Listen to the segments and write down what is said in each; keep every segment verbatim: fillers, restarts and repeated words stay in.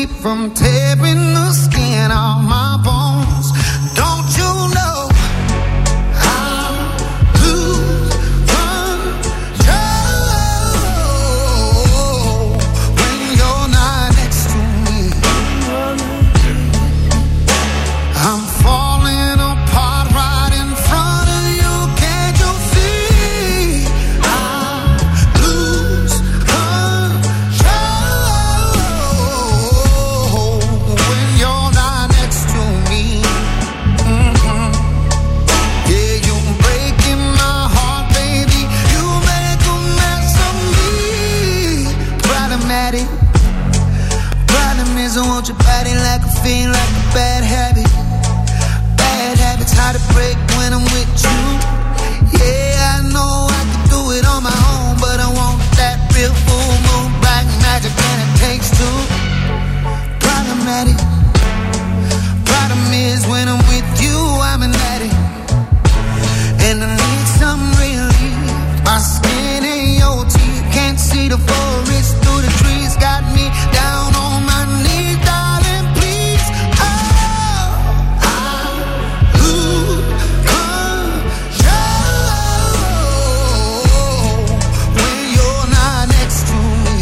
keep from tearing the skin off my bones. Don't you know I lose control when you're not next to me? I'm falling apart right in front of you. Can't you see? I lose control when you're not next to me. Mm-hmm. Yeah, you're breaking my heart, baby. You make a mess of me. Problematic. Problem is I want your body like a fiend, like a bad habit. Bad habits hard to break when I'm with you. Yeah, I know I can do it on my own, but I want that real full moon black magic, and it takes two. Problematic. Problem is when I'm with you, I'm an addict, and I need some relief. My skin and your teeth can't see the forest through the trees. Got me down on my knees, darling, please. Oh, I lose control when you're not next to me.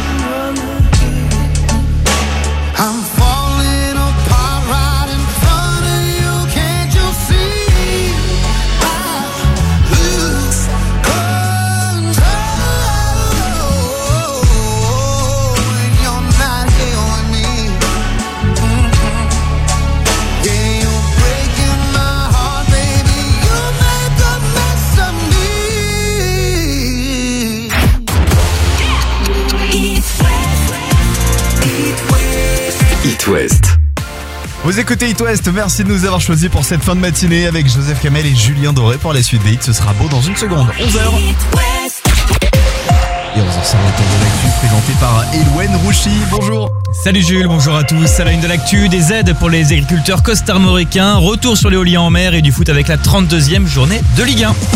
I'm falling apart right in front of you. Can't you see? I lose control when you're not here with me. Mm-hmm. Yeah, you're breaking my heart, baby. You make a mess of me. It West. Vous écoutez It West, merci de nous avoir choisis pour cette fin de matinée avec Joseph Kamel et Julien Doré pour la suite des hits. Ce sera beau dans une seconde, onze heures. Et onze heures, c'est le retour de l'actu présenté par Elouen Rouchy. Bonjour. Salut Jules, bonjour à tous. À la une de l'actu, des aides pour les agriculteurs costarmoricains, retour sur l'éolien en mer et du foot avec la trente-deuxième journée de Ligue un.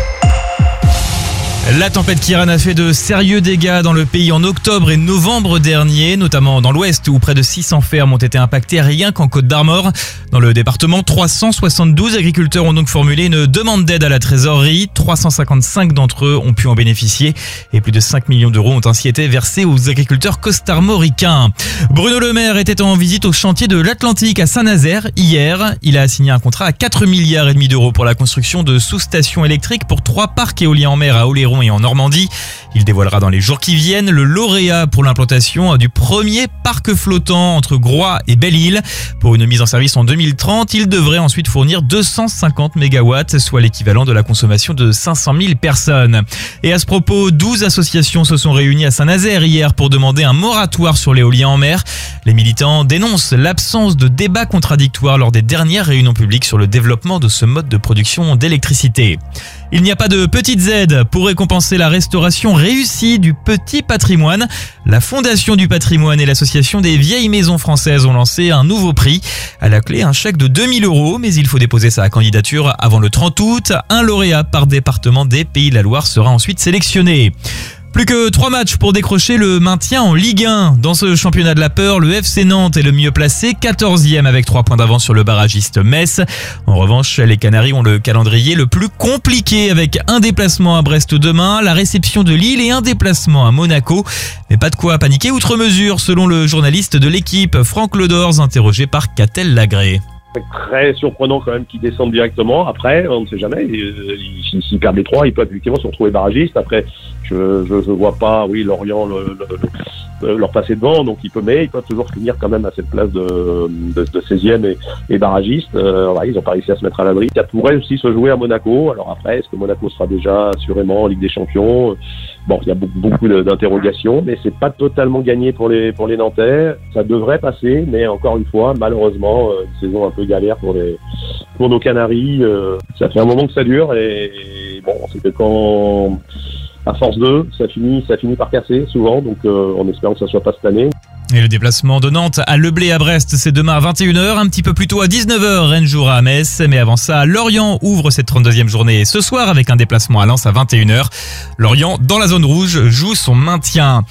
La tempête Kiran a fait de sérieux dégâts dans le pays en octobre et novembre dernier, notamment dans l'ouest où près de six cents fermes ont été impactées rien qu'en Côte d'Armor. Dans le département, trois cent soixante-douze agriculteurs ont donc formulé une demande d'aide à la trésorerie. trois cent cinquante-cinq d'entre eux ont pu en bénéficier et plus de cinq millions d'euros ont ainsi été versés aux agriculteurs costarmoricains. Bruno Le Maire était en visite au chantier de l'Atlantique à Saint-Nazaire hier. Il a signé un contrat à quatre milliards et demi d'euros pour la construction de sous-stations électriques pour trois parcs éoliens en mer à Oléron et en Normandie. Il dévoilera dans les jours qui viennent le lauréat pour l'implantation du premier parc flottant entre Groix et Belle-Île. Pour une mise en service en deux mille trente, il devrait ensuite fournir deux cent cinquante mégawatts, soit l'équivalent de la consommation de cinq cent mille personnes. Et à ce propos, douze associations se sont réunies à Saint-Nazaire hier pour demander un moratoire sur l'éolien en mer. Les militants dénoncent l'absence de débat contradictoire lors des dernières réunions publiques sur le développement de ce mode de production d'électricité. Il n'y a pas de petites aides pour récompenser la restauration réussie du petit patrimoine. La Fondation du patrimoine et l'Association des vieilles maisons françaises ont lancé un nouveau prix. À la clé, un chèque de deux mille euros, mais il faut déposer sa candidature avant le trente août. Un lauréat par département des Pays de la Loire sera ensuite sélectionné. Plus que trois matchs pour décrocher le maintien en Ligue un. Dans ce championnat de la peur, le F C Nantes est le mieux placé, quatorzième avec trois points d'avance sur le barragiste Metz. En revanche, les Canaries ont le calendrier le plus compliqué avec un déplacement à Brest demain, la réception de Lille et un déplacement à Monaco. Mais pas de quoi paniquer outre mesure, selon le journaliste de l'équipe, Franck Ledors, interrogé par Catel Lagré. C'est très surprenant quand même qu'ils descendent directement. Après, on ne sait jamais. S'ils si, si perdent les trois, ils peuvent effectivement se retrouver barragistes. Après, je je, je vois pas, oui, Lorient le, le, le, leur passer devant. Donc ils peuvent, mais ils peuvent toujours finir quand même à cette place de, de, de seizième et, et barragiste. Euh, ouais, ils n'ont pas réussi à se mettre à l'abri. Ça pourrait aussi se jouer à Monaco. Alors après, est-ce que Monaco sera déjà assurément en Ligue des Champions? Bon, il y a beaucoup, beaucoup d'interrogations, mais c'est pas totalement gagné pour les pour les Nantais. Ça devrait passer, mais encore une fois, malheureusement, une saison un peu galère pour les pour nos Canaries. Euh, ça fait un moment que ça dure et, et bon, c'est que quand à force de, ça finit ça finit par casser souvent. Donc, euh, en espérant que ça soit pas cette année. Et le déplacement de Nantes à Le Blé à Brest, c'est demain à vingt et une heures, un petit peu plus tôt à dix-neuf heures, Rennes jouera à Metz. Mais avant ça, Lorient ouvre cette trente-deuxième journée ce soir avec un déplacement à Lens à vingt et une heures. Lorient, dans la zone rouge, joue son maintien.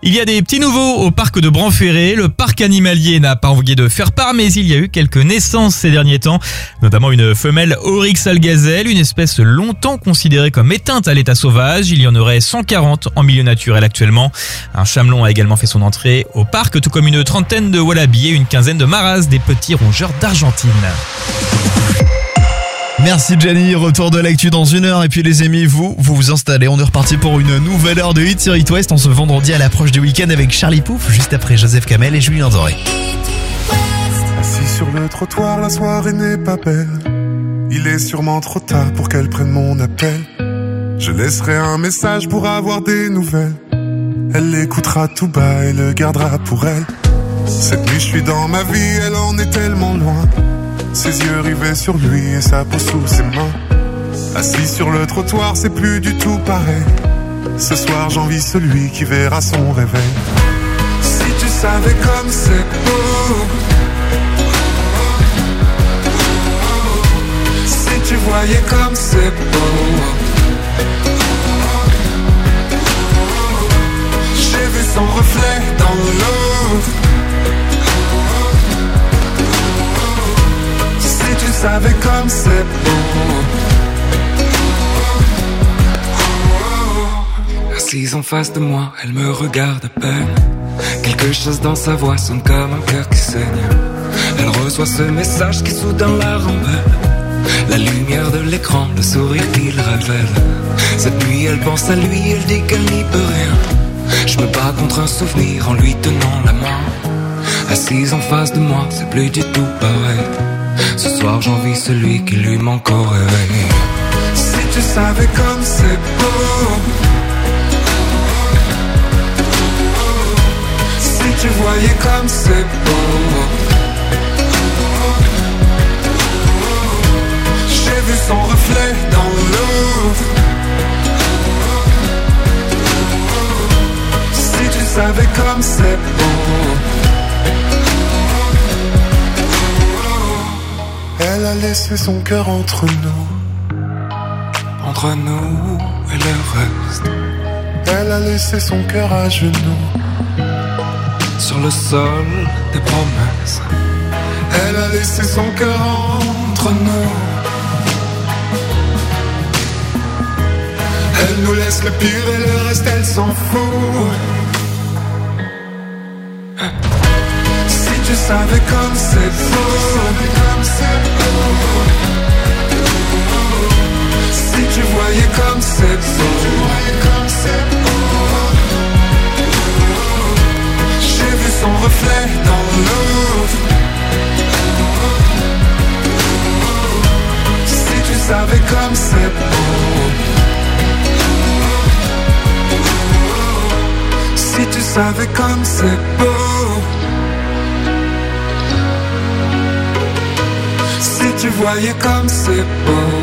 Il y a des petits nouveaux au parc de Branferré. Le parc animalier n'a pas envie de faire part, mais il y a eu quelques naissances ces derniers temps, notamment une femelle Oryx algazelle, une espèce longtemps considérée comme éteinte à l'état sauvage. Il y en aurait cent quarante en milieu naturel actuellement. Un chamelon a également fait son entrée au parc, tout comme une trentaine de wallabies et une quinzaine de maras, des petits rongeurs d'Argentine. Merci Gianni, retour de l'actu dans une heure. Et puis les amis, vous, vous vous installez. On est reparti pour une nouvelle heure de hit sur It West en ce vendredi à l'approche du week-end avec Charlie Pouf, juste après Joseph Kamel et Julien Doré. Assis sur le trottoir, la soirée n'est pas belle. Il est sûrement trop tard pour qu'elle prenne mon appel. Je laisserai un message pour avoir des nouvelles. Elle l'écoutera tout bas et le gardera pour elle. Cette nuit je suis dans ma vie, elle en est tellement loin. Ses yeux rivés sur lui et sa peau sous ses mains. Assis sur le trottoir, c'est plus du tout pareil. Ce soir j'envie celui qui verra son réveil. Si tu savais comme c'est beau, si tu voyais comme c'est beau. J'ai vu son reflet dans l'eau. Si tu savais comme c'est beau. Assise en face de moi, elle me regarde à peine. Quelque chose dans sa voix sonne comme un cœur qui saigne. Elle reçoit ce message qui soudain la rend belle. La lumière de l'écran, le sourire qu'il révèle. Cette nuit elle pense à lui, elle dit qu'elle n'y peut rien. Je me bats contre un souvenir en lui tenant la main. Assise en face de moi, c'est plus du tout pareil. Ce soir j'envie celui qui lui manque au réveil. Si tu savais comme c'est beau. Si tu voyais comme c'est beau. J'ai vu son reflet dans l'eau. Si tu savais comme c'est beau. Elle a laissé son cœur entre nous. Entre nous et le reste. Elle a laissé son cœur à genoux. Sur le sol des promesses. Elle a laissé son cœur entre nous. Elle nous laisse le pire et le reste elle s'en fout. Si tu savais comme c'est beau. Si tu voyais comme c'est beau. J'ai vu son reflet dans l'eau. Si tu savais comme c'est beau. Si tu savais comme c'est beau. Si tu voyais comme c'est beau.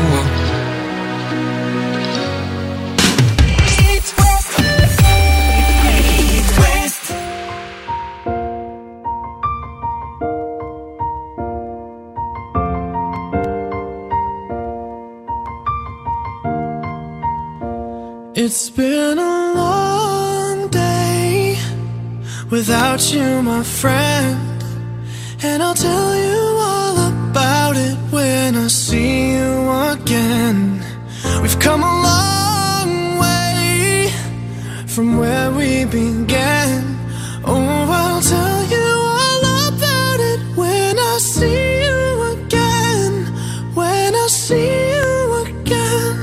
It's been a long day without you, my friend, and I'll tell you all about it when I see you again. We've come a long way from where we began. Oh, I'll tell you all about it when I see you again. When I see you again.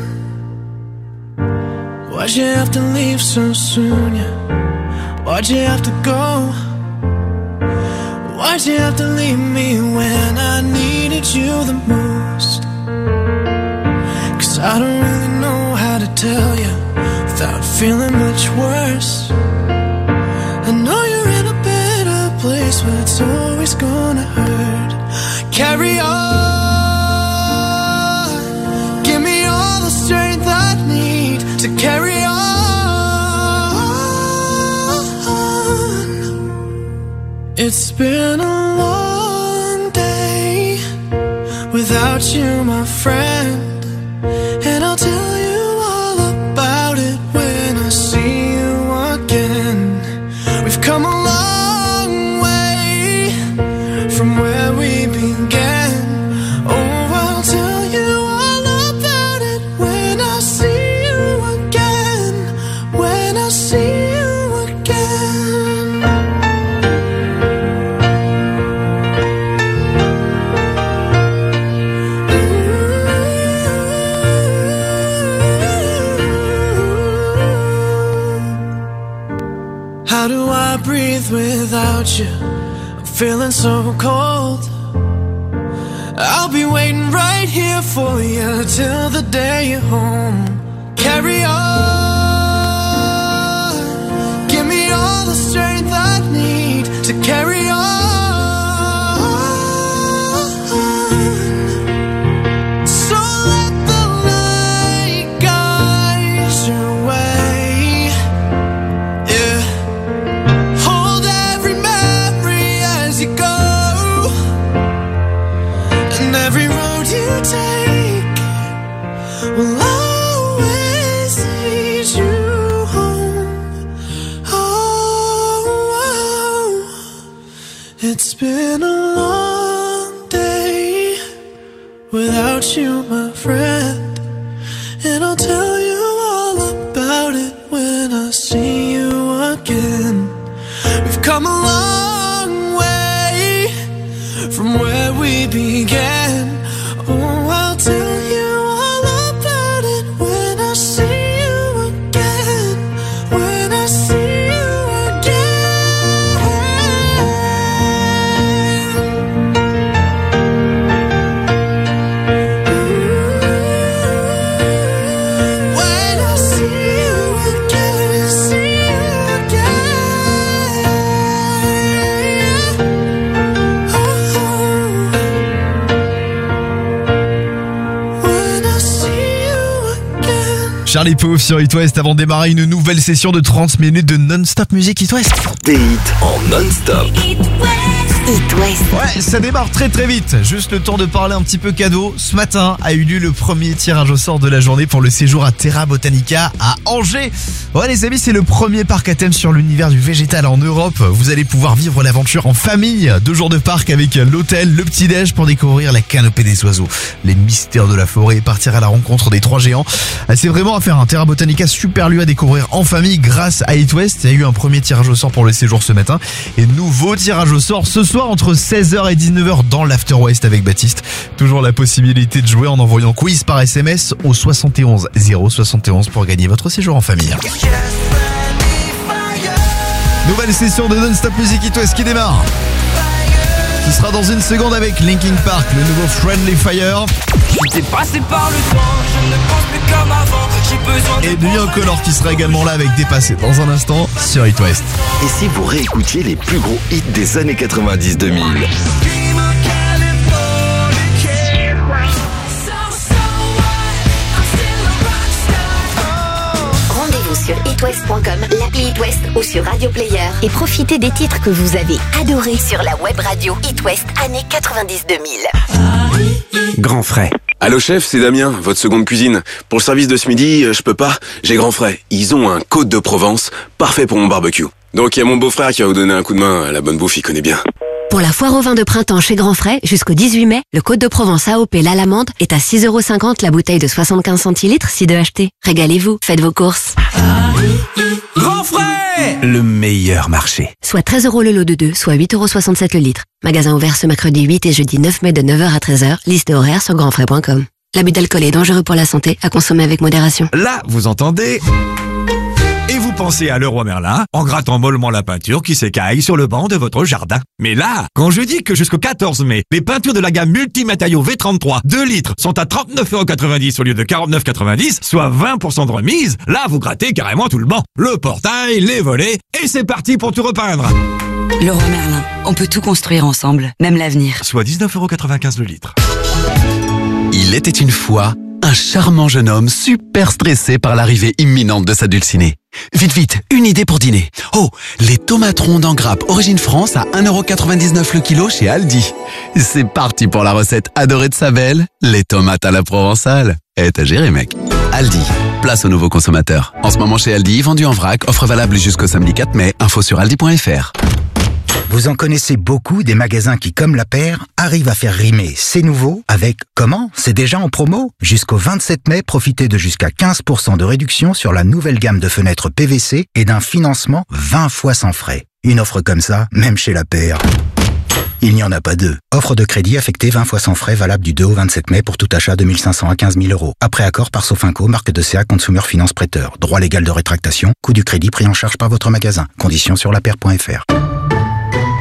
Why'd you have to leave so soon, yeah? Why'd you have to go? Why'd you have to leave me when I needed you the most? Cause I don't really know how to tell you without feeling much worse. I know you're in a better place, but it's always gonna hurt. Carry on. Give me all the strength I need to carry on. It's been a long day without you, my friend, and I'll tell you all about it when I see you again. without you, I'm feeling so cold. I'll be waiting right here for you till the day you're home. Carry on, give me all the strength I need to carry on. So let the light guide your way. Yeah, hold every memory as you go, and every road you take will always lead you home. Oh, oh. It's been a long day without you, my friend, and I'll tell you all about it when I see you again. We've come a long way from where we began. Oh, I'll tell you all about it when I see you again. When I see you again. When I see you again, see you again. Oh, when I see you again. Charlie Puth sur It West avant de démarrer une nouvelle session de trente minutes de non-stop musique It West. Des hits en non-stop. It West. Ouais, ça démarre très très vite. Juste le temps de parler un petit peu cadeau. Ce matin a eu lieu le premier tirage au sort de la journée pour le séjour à Terra Botanica à Angers. Ouais les amis, c'est le premier parc à thème sur l'univers du végétal en Europe. Vous allez pouvoir vivre l'aventure en famille. Deux jours de parc avec l'hôtel, le petit-déj pour découvrir la canopée des oiseaux, les mystères de la forêt et partir à la rencontre des trois géants. C'est vraiment à faire un Terra Botanica, super lieu à découvrir en famille grâce à It West. Il y a eu un premier tirage au sort pour le séjour ce matin et nouveau tirage au sort ce soir entre seize heures et dix-neuf heures dans l'After West avec Baptiste. Toujours la possibilité de jouer en envoyant quiz par S M S au soixante et onze zéro soixante et onze pour gagner votre séjour en famille. Nouvelle session de non-stop music It West qui démarre. Ce sera dans une seconde avec Linkin Park, le nouveau Friendly Fire. J'étais passé par le temps, je ne pense plus comme avant. J'ai besoin de Et Nuit Incolore qui sera également là avec Dépassé dans un instant sur It West. Et si vous réécoutiez les plus gros hits des années quatre-vingt-dix deux mille? Rendez-vous sur itwest point com, l'appli It West ou sur Radio Player et profitez des titres que vous avez adorés sur la web radio It West années quatre-vingt-dix deux mille. Grand frais. Allô chef, c'est Damien, votre seconde cuisine. Pour le service de ce midi, euh, je peux pas, j'ai grand frais. Ils ont un Côte de Provence, parfait pour mon barbecue. Donc il y a mon beau-frère qui va vous donner un coup de main, la bonne bouffe, il connaît bien. Pour la foire au vin de printemps chez Grand Frais, jusqu'au dix-huit mai, le Côte de Provence A O P l'Alamande est à six euros cinquante la bouteille de soixante-quinze centilitres si deux achetés. Régalez-vous, faites vos courses. Grand Frais, le meilleur marché. Soit treize euros le lot de deux, soit huit euros soixante-sept le litre. Magasin ouvert ce mercredi huit et jeudi neuf mai de neuf heures à treize heures. Liste horaire sur grandfrais point com. L'abus d'alcool est dangereux pour la santé, à consommer avec modération. Là, vous entendez? Et vous pensez à Leroy Merlin en grattant mollement la peinture qui s'écaille sur le banc de votre jardin. Mais là, quand je dis que jusqu'au quatorze mai, les peintures de la gamme Multimatériaux V trente-trois deux litres sont à trente-neuf euros quatre-vingt-dix au lieu de quarante-neuf euros quatre-vingt-dix, soit vingt pour cent de remise, là vous grattez carrément tout le banc. Le portail, les volets, et c'est parti pour tout repeindre. Leroy Merlin, on peut tout construire ensemble, même l'avenir. Soit dix-neuf euros quatre-vingt-quinze le litre. Il était une fois un charmant jeune homme super stressé par l'arrivée imminente de sa dulcinée. Vite, vite, une idée pour dîner. Oh, les tomates rondes en grappe Origine France à un euro quatre-vingt-dix-neuf le kilo chez Aldi. C'est parti pour la recette adorée de sa belle, les tomates à la provençale. Et t'as géré, mec. Aldi, place aux nouveaux consommateurs. En ce moment chez Aldi, vendu en vrac, offre valable jusqu'au samedi quatre mai. Info sur aldi point fr. Vous en connaissez beaucoup des magasins qui, comme la paire, arrivent à faire rimer c'est nouveau avec comment? C'est déjà en promo. Jusqu'au vingt-sept mai, profitez de jusqu'à quinze pour cent de réduction sur la nouvelle gamme de fenêtres P V C et d'un financement vingt fois sans frais. Une offre comme ça, même chez la paire, il n'y en a pas deux. Offre de crédit affectée vingt fois sans frais valable du deux au vingt-sept mai pour tout achat de mille cinq cents à quinze mille euros. Après accord par Sofinco, marque de C A Consumer Finance Prêteur. Droit légal de rétractation, coût du crédit pris en charge par votre magasin. Conditions sur la paire point fr.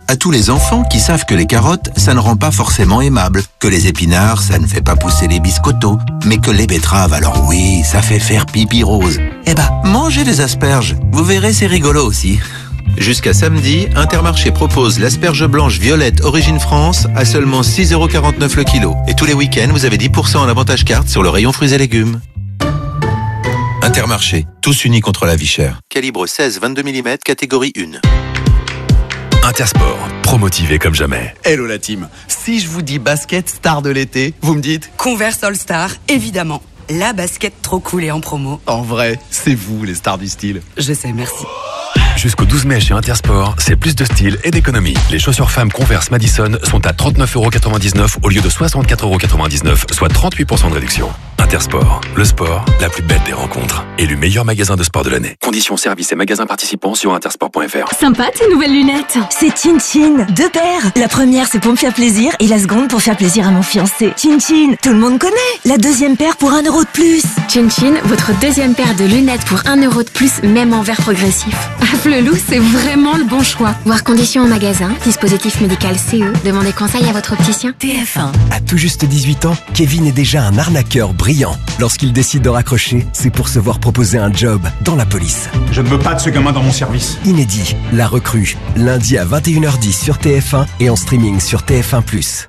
à tous les enfants qui savent que les carottes, ça ne rend pas forcément aimable, que les épinards, ça ne fait pas pousser les biscottos, mais que les betteraves, alors oui, ça fait faire pipi rose. Eh ben, mangez des asperges, vous verrez, c'est rigolo aussi. Jusqu'à samedi, Intermarché propose l'asperge blanche violette Origine France à seulement six euros quarante-neuf le kilo. Et tous les week-ends, vous avez dix pour cent en avantage carte sur le rayon fruits et légumes. Intermarché, tous unis contre la vie chère. Calibre seize vingt-deux millimètres, catégorie un. Intersport, promotivé comme jamais. Hello la team. Si je vous dis basket star de l'été, vous me dites Converse All Star, évidemment. La basket trop cool et en promo. En vrai, c'est vous les stars du style. Je sais, merci. Jusqu'au douze mai chez Intersport, c'est plus de style et d'économie. Les chaussures femmes Converse Madison sont à trente-neuf euros quatre-vingt-dix-neuf au lieu de soixante-quatre euros quatre-vingt-dix-neuf, soit trente-huit pour cent de réduction. Intersport, le sport, la plus belle des rencontres. Élu meilleur magasin de sport de l'année. Conditions, services et magasins participants sur intersport point f r. Sympa tes nouvelles lunettes. C'est Chin Chin, deux paires. La première c'est pour me faire plaisir et la seconde pour faire plaisir à mon fiancé. Chin Chin, tout le monde connaît. La deuxième paire pour un euro de plus. Chin Chin, votre deuxième paire de lunettes pour un euro de plus, même en verre progressif. À Flelou, c'est vraiment le bon choix. Voir conditions en magasin, dispositif médical C E, demandez conseil à votre opticien. T F un. À tout juste dix-huit ans, Kevin est déjà un arnaqueur brillant. Lorsqu'il décide de raccrocher, c'est pour se voir proposer un job dans la police. Je ne veux pas de ce gamin dans mon service. Inédit, La Recrue, lundi à vingt et une heures dix sur T F un et en streaming sur T F un plus.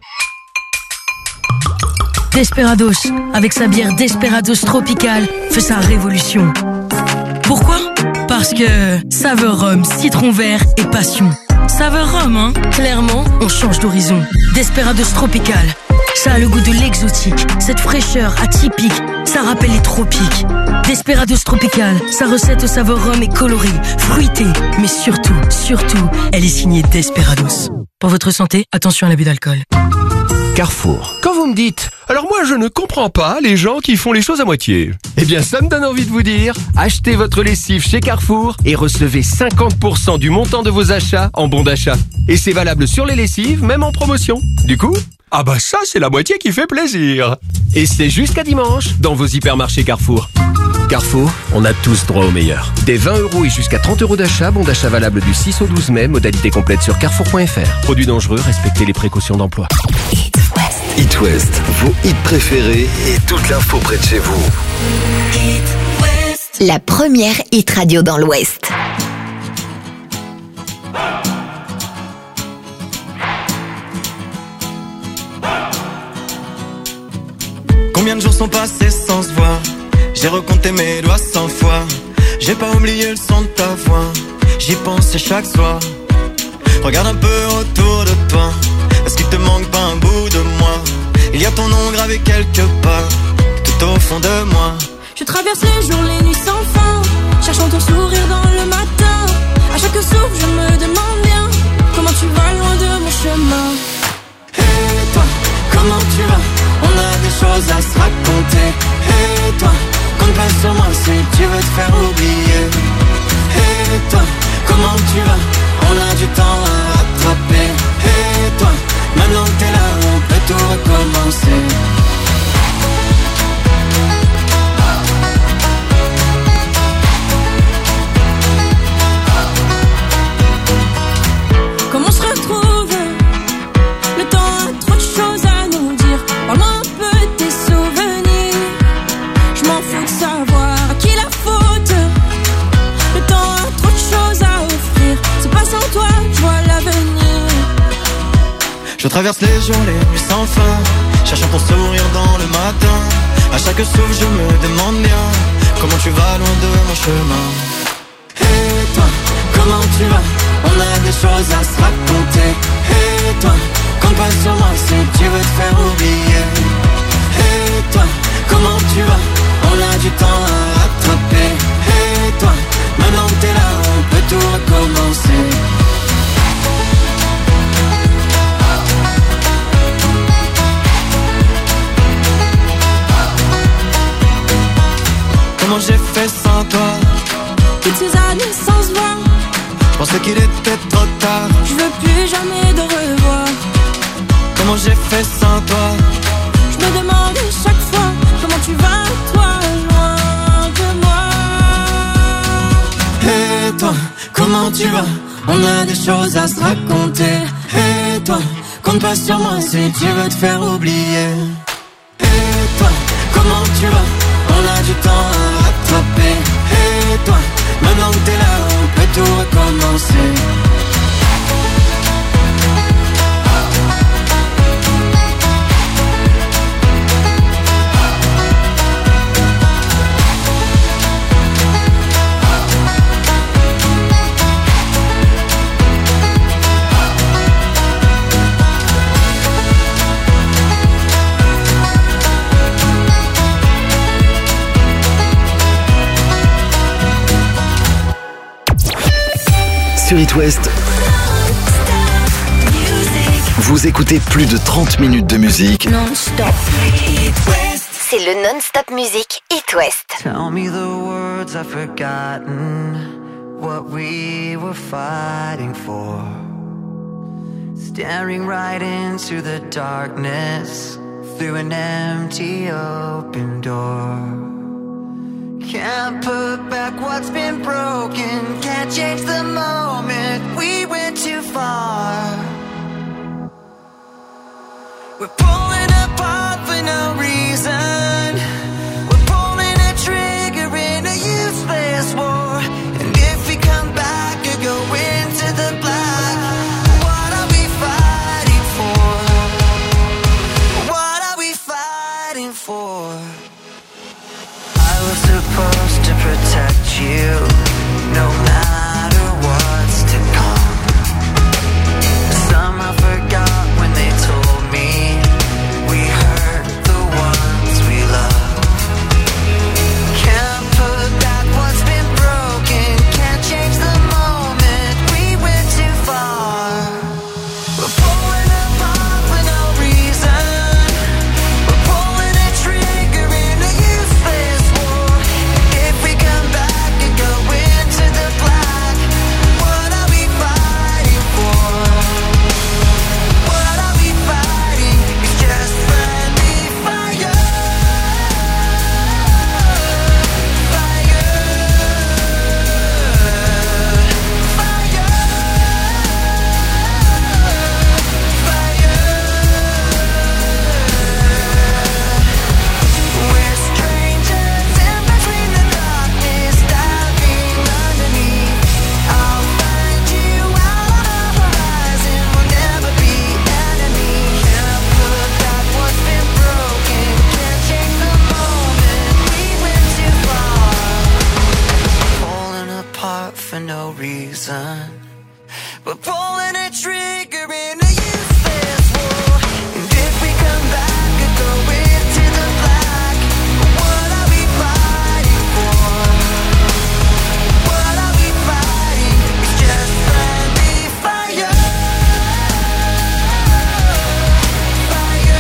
Desperados, avec sa bière Desperados Tropical, fait sa révolution. Pourquoi ? Parce que saveur rhum, citron vert et passion. Saveur rhum, hein ? Clairement, on change d'horizon. Desperados Tropical, ça a le goût de l'exotique, cette fraîcheur atypique, ça rappelle les tropiques. Desperados Tropical, sa recette au saveur rhum est colorée, fruitée, mais surtout, surtout, elle est signée Desperados. Pour votre santé, attention à l'abus d'alcool. Carrefour. Quand vous me dites « Alors moi je ne comprends pas les gens qui font les choses à moitié », eh bien ça me donne envie de vous dire « Achetez votre lessive chez Carrefour et recevez cinquante pour cent du montant de vos achats en bon d'achat. Et c'est valable sur les lessives, même en promotion. Du coup, ah bah ça c'est la moitié qui fait plaisir. Et c'est jusqu'à dimanche dans vos hypermarchés Carrefour. Carrefour, on a tous droit au meilleur. Des vingt euros et jusqu'à trente euros d'achat, bon d'achat valable du six au douze mai, modalité complète sur carrefour point f r. Produits dangereux, respectez les précautions d'emploi. It West, vos hits préférés et toute l'info près de chez vous. La première hit radio dans l'Ouest. Combien de jours sont passés sans se voir? J'ai recompté mes doigts cent fois. J'ai pas oublié le son de ta voix. J'y pensais chaque soir. Regarde un peu autour de toi. Est-ce qu'il te manque pas un bout de moi? Il y a ton nom gravé quelque part, tout au fond de moi. Je traverse les jours, les nuits sans fin, cherchant ton sourire dans le matin. À chaque souffle, je me demande bien comment tu vas loin de mon chemin. Et toi, comment tu vas? On a des choses à se raconter. Et toi, compte pas sur moi si tu veux te faire oublier. Et toi, comment tu vas? On a du temps à rattraper. Et toi, maintenant que t'es là, on peut tout recommencer. Comment on se retrouve? Le temps a trop de choses à nous dire. Parle-moi un peu de tes souvenirs. Je m'en fous de savoir à qui la faute. Le temps a trop de choses à offrir. C'est pas sans toi, je vois l'avenir. Je traverse les jours, les nuits sans fin, cherchant ton sourire dans le matin. À chaque souffle, je me demande bien comment tu vas loin de mon chemin. Et toi, comment tu vas? On a des choses à se raconter. Et toi, compte pas sur moi si tu veux te faire oublier. Et toi, comment tu vas? On a du temps à rattraper. Et toi, maintenant que t'es là, on peut tout recommencer. Comment j'ai fait sans toi? Toutes ces années sans se voir. Je pensais qu'il était trop tard. Je veux plus jamais de revoir. Comment j'ai fait sans toi? Je me demande chaque fois comment tu vas, toi, loin de moi. Et toi, comment tu vas? On a des choses à se raconter. toi, compte pas sur moi si tu veux te faire oublier. Et toi, comment tu vas? On a du temps à rattraper. Et toi, maintenant que t'es là, on peut tout recommencer. Sur It West, vous écoutez plus de trente minutes de musique Non-stop. C'est le non-stop musique It West. Tell me the words I've forgotten, what we were fighting for. Staring right into the darkness, through an empty open door. Can't put back what's been broken, can't change the moment, we went too far. We're pulling apart for no reason, we're pulling a trigger in a useless war. And if we come back or go into the black, what are we fighting for? What are we fighting for? I was supposed to protect you, no matter what's to come. Somehow forgot when they told me we hurt the ones we love. Can't put back what's been broken, can't change the moment, we went too far. We're pulling apart for no reason, we're pulling a trigger in a useless war. If we come back and go into the black, what are we fighting for? What are we fighting? It's just friendly fire. Fire. We're strangers in between the darkness, diving underneath. I'll find you out on the horizon, we'll never be enemies. Can't put back what's been broken, can't change the moment, we went too far. Falling apart for no reason, we're pulling a trigger in a useless war. And if we come back and go into the black, what are we fighting for? What are we fighting? It's just friendly fire. Fire.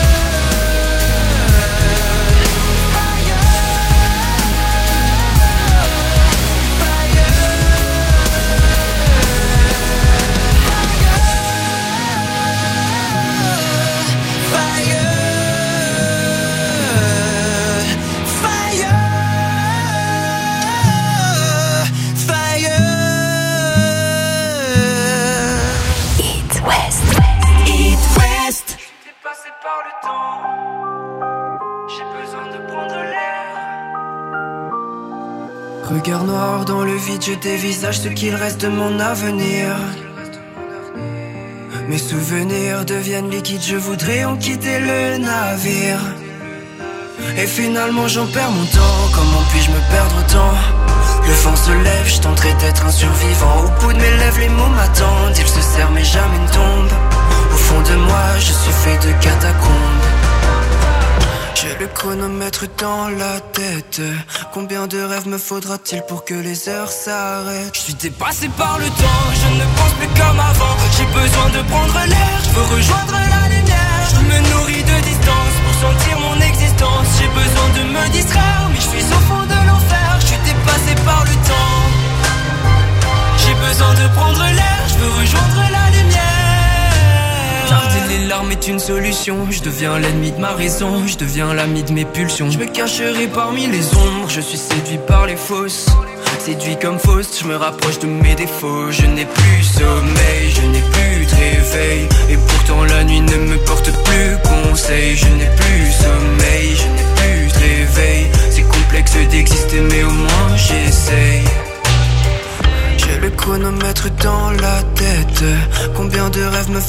It West. It West. T'es passé par le temps, j'ai besoin de prendre l'air. Regard noir dans le vide, je dévisage ce qu'il reste de mon avenir. Mes souvenirs deviennent liquides, je voudrais en quitter le navire. Et finalement j'en perds mon temps, comment puis-je me perdre autant? Le vent se lève, je tenterai d'être un survivant. Au bout de mes lèvres les mots m'attendent, ils se serrent mais jamais ne tombent. Au fond de moi je suis fait de catacombes. J'ai le chronomètre dans la tête, combien de rêves me faudra-t-il pour que les heures s'arrêtent? Je suis dépassé par le temps, je ne pense plus comme avant. J'ai besoin de prendre l'air, je veux rejoindre la lumière. Je me nourris de distance pour sentir mon existence. J'ai besoin de me distraire, mais je suis au fond de l'enfer. Je suis dépassé par le temps, j'ai besoin de prendre l'air, je veux rejoindre la lumière. Garder les larmes est une solution, je deviens l'ennemi de ma raison, je deviens l'ami de mes pulsions. Je me cacherai parmi les ombres, je suis séduit par les fausses. Séduit comme fausse, je me rapproche de mes défauts. Je n'ai plus sommeil, je n'ai plus de réveil. Et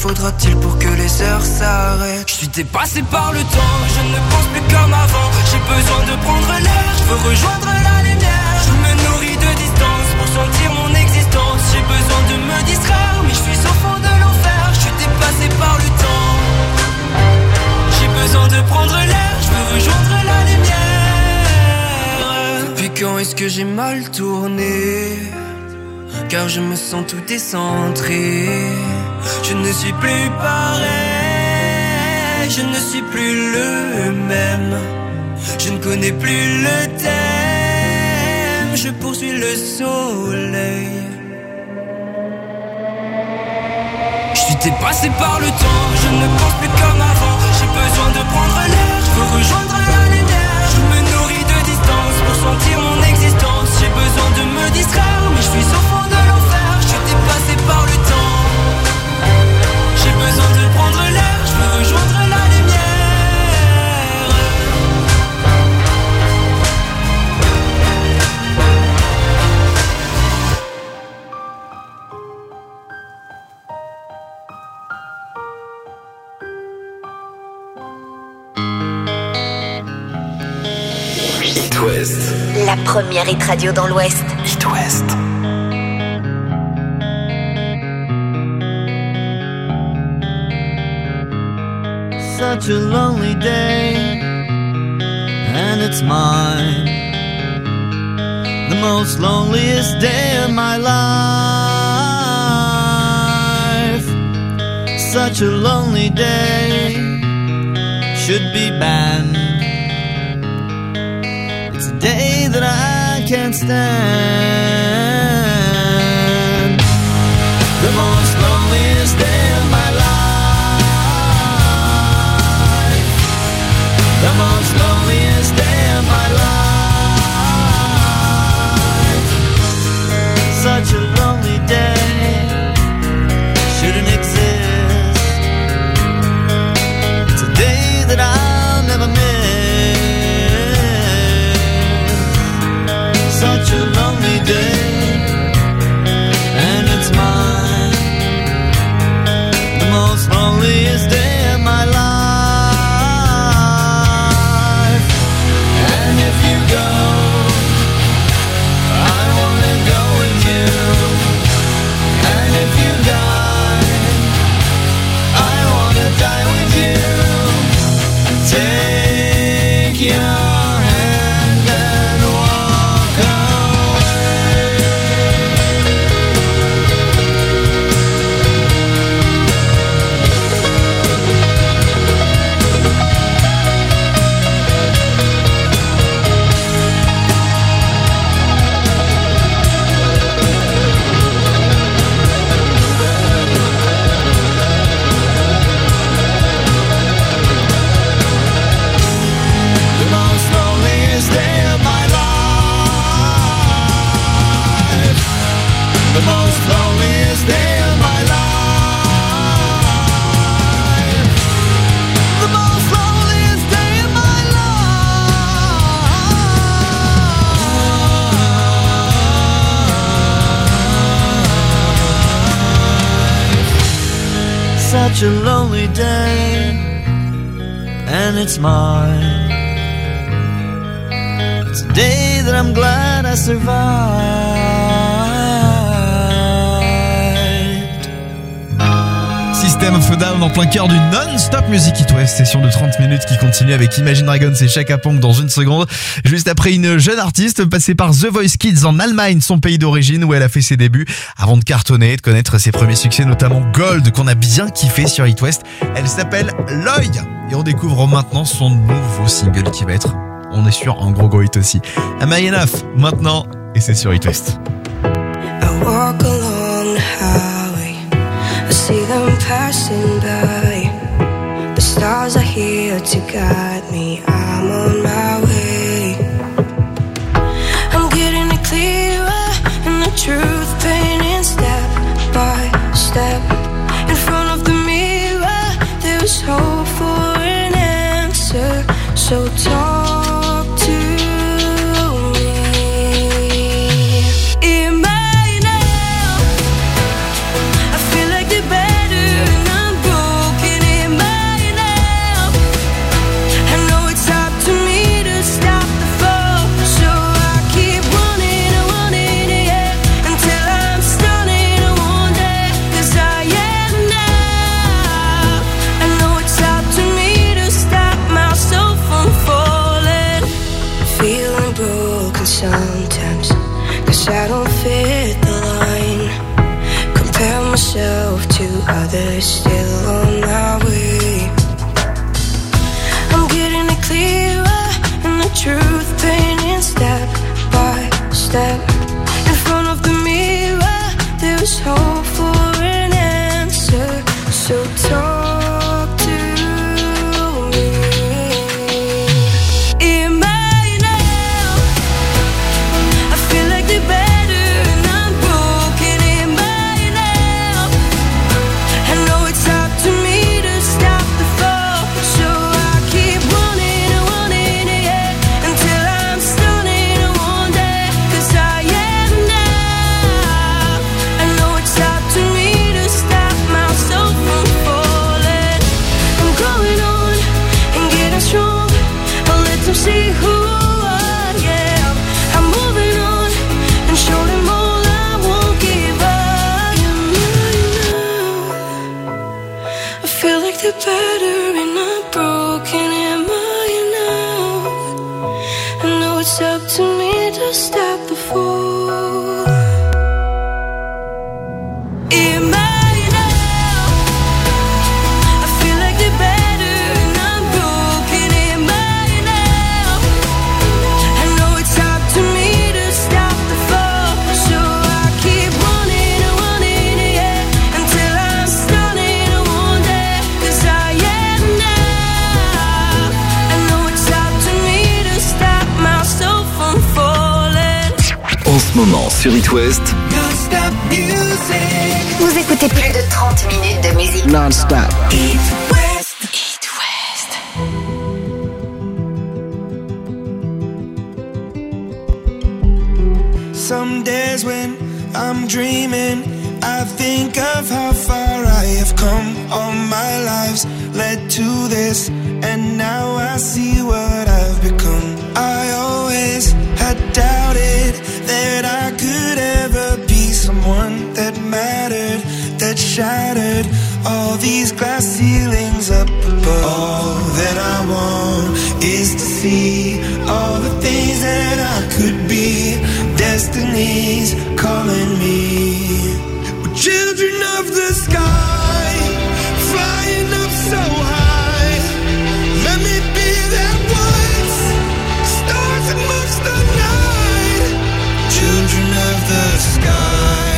faudra-t-il pour que les heures s'arrêtent? Je suis dépassé par le temps, je ne pense plus comme avant. J'ai besoin de prendre l'air, je veux rejoindre la lumière. Je me nourris de distance pour sentir mon existence. J'ai besoin de me distraire, mais je suis au fond de l'enfer. Je suis dépassé par le temps. J'ai besoin de prendre l'air, je veux rejoindre la lumière. Depuis quand est-ce que j'ai mal tourné? Car je me sens tout décentré. Je ne suis plus pareil, je ne suis plus le même. Je ne connais plus le thème, je poursuis le soleil. Je suis dépassé par le temps, je ne pense plus comme avant. J'ai besoin de prendre l'air, je veux rejoindre la lumière. Je me nourris de distance pour sentir mon existence. J'ai besoin de me distraire, mais je suis au fond de l'enfer. Je suis dépassé par le temps. J'ai besoin de prendre l'air, je veux rejoindre la lumière. It West. La première hit radio dans l'Ouest. It West. Such a lonely day, and it's mine. The most loneliest day of my life. Such a lonely day, should be banned. It's a day that I can't stand. The most loneliest day of my life. The most loneliest day of my life. Such a lonely day shouldn't exist. It's a day that I'll never miss. Such a lonely day, and it's mine. The most loneliest day of my life. Such a lonely day, and it's mine. It's a day that I'm glad I survived. System of a Down en plein cœur du non-stop Music It West, session de trente minutes qui continue avec Imagine Dragons et Chaka Ponk dans une seconde. Juste après une jeune artiste passée par The Voice Kids en Allemagne, son pays d'origine où elle a fait ses débuts avant de cartonner, de connaître ses premiers succès, notamment Gold qu'on a bien kiffé sur It West. Elle s'appelle Lloyd et on découvre maintenant son nouveau single qui va être, on est sûr, un gros gros hit aussi. Am I Enough maintenant, et c'est sur It West. I walk along the highway, I see them passing by. The stars are here to guide me, I'm on my way. I'm getting it clearer, and the truth painting step by step. In front of the mirror, there's hope for an answer, so talk to me. Am I enough? I feel like they're better and I'm Cause I don't fit the line. Compare myself to others still on my way. I'm getting it clearer, and the truth painting step by step. In front of the mirror, there's hope for an answer. So talk to me. In my now, I feel like the better and I'm broken. In my now, I know it's up to me to stop the fall. So I keep running and running, yeah, until I'm stunning one day. Cause I am now. I know it's up to me to stop myself from falling. I'm going on and getting strong. I'll let them see who I am. I'm moving on and show them all I won't give up. I feel like they're better and I'm broken. Am I enough? I know it's up to me to stop the fall. Am I now? I feel like they're better and I'm broken. Am I now? I know it's up to me to stop the fall. So I keep running and running, yeah, until I'm stunning one day. Cause I am now. I know it's up to me to stop myself from falling. En ce moment sur It West, Non-stop music. Vous écoutez plus de trente minutes de musique. Non-stop. It West. It West. Some days when I'm dreaming, I think of how far I have come. All my lives led to this, and now I see what I've become. I always had doubted that I could ever be someone that mattered, that shattered all these glass ceilings up above. All that I want is to see all the things that I could be. Destiny's calling me. We're children of the sky, flying up so high. Let me be that once, stars amongst the night. Children of the sky.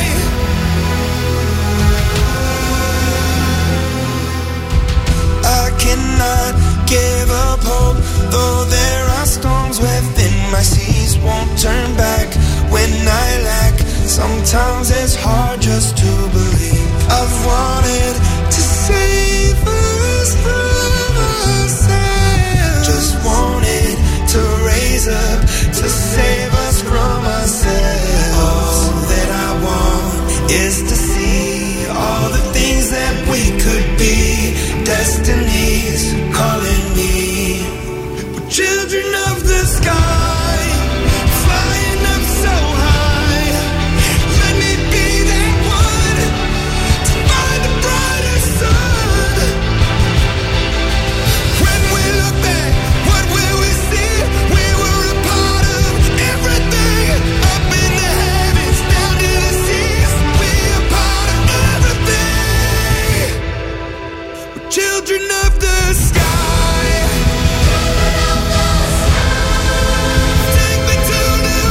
I cannot give up hope, though there are storms within my seas. Won't turn back when I lack. Sometimes it's hard just to believe. I've wanted to save us from ourselves. Just wanted to raise up to save us from ourselves. All that I want is to see all the things that we could be. Destiny's calling me. We're children of the sky, flying up so high. Let me be that one to find the brighter sun. When we look back, what will we see? We were a part of everything. Up in the heavens, down to the seas. We are part of everything. We're children of the sky. Take me to new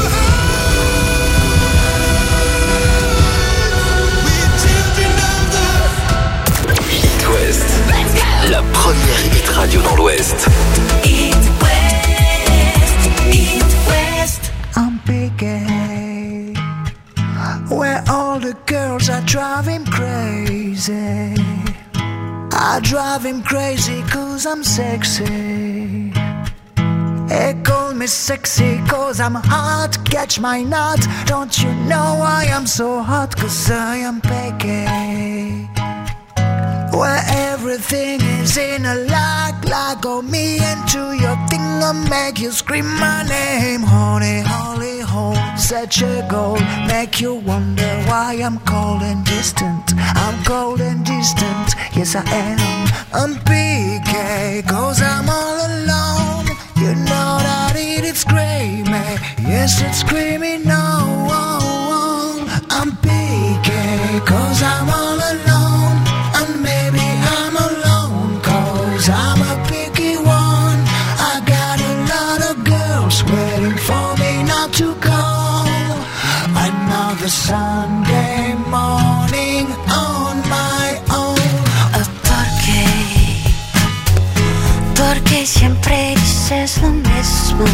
heights. We're children of the It West, la première hit radio dans l'Ouest. It West. It West. I'm picking where all the girls are driving crazy. I drive him crazy cause I'm sexy. They call me sexy cause I'm hot. Catch my nut. Don't you know I am so hot? Cause I am picky. Where everything is in a lock. Lock on me into your thing. I'll make you scream my name. Honey, holy hole. Such a goal. Make you wonder why I'm cold and distant. I'm cold and distant. Yes I am. I'm P K cause I'm all alone. You know that it is screaming. Yes it's screaming no. cause I'm all alone. And maybe I'm alone, cause I'm a picky one. I got a lot of girls waiting for me not to go. Another Sunday morning on my own. ¿Por qué? Porque siempre dices lo mismo.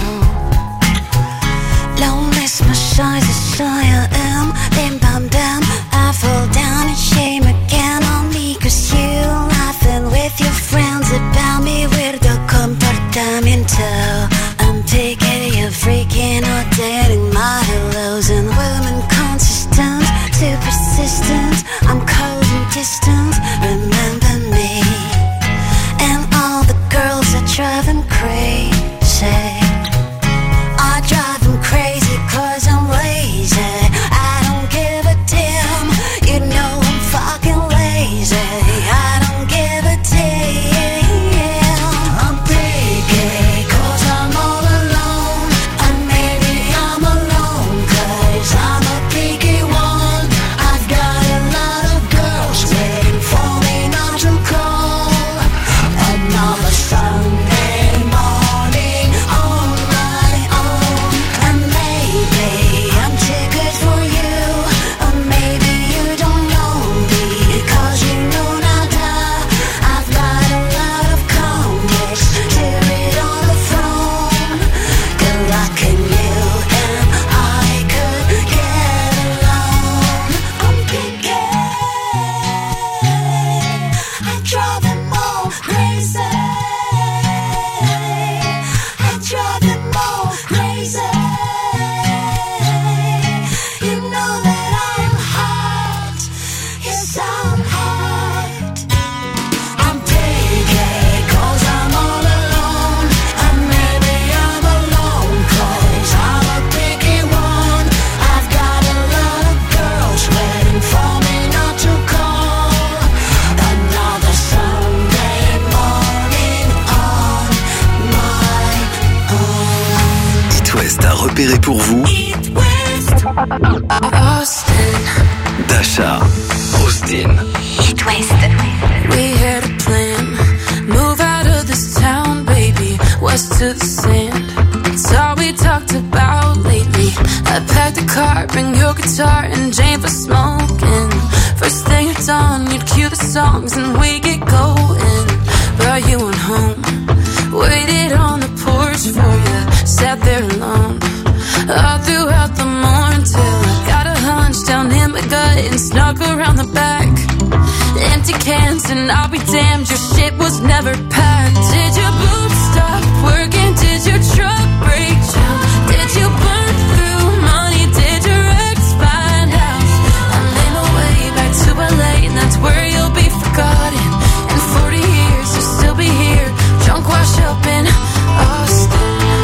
Lo mismo soy, soy I am. Bim bam bam, I fall down in shame again on me. Cause you laughing with your friends about me. Weirdo comportamiento. I'm picky, you're freaking out, dating my hellos. And women consistent, too persistent. I'm cold and distant, remember me. And all the girls that drive them crazy. I drive them crazy cause I'm lazy. I don't give a damn, you know I'm fucking lazy. I don't give a damn. I'm picky cause I'm all alone. And maybe I'm alone cause I'm a picky one. I've got a lot of girls waiting for me not to call. Another Sunday morning on my own. And maybe I'm too good for you. Or maybe you don't know me cause you know nada. I've got a lot of comics to read on the phone. Good luck in you and I could get along. I'm picky, I drive them all crazy. I drive them all crazy. You know that I'm hot. Yes, I'm hot. I'm picky cause I'm all alone. And maybe I'm alone cause I'm a picky one. I've got a lot of girls waiting for me not to call. Another Sunday morning on my own. It West a repéré pour vous Austin, Dasha, Austin. It West. we had a plan. Move out of this town, baby, west to the sand. It's all we talked about lately. I packed a car, bring your guitar and Jane for smoking. First thing at dawn, you'd cue the songs and we get going. Brought you on home, waited on the porch for you, sat there alone. All throughout the morning till I got a hunch down in my gut and snuck around the back. Empty cans and I'll be damned, your shit was never packed. Did your boots stop working? Did your truck break down? Did you burn through money? Did your ex find out? I made my way back to L A and that's where you'll be forgotten. In forty years you'll still be here, drunk wash up in Austin.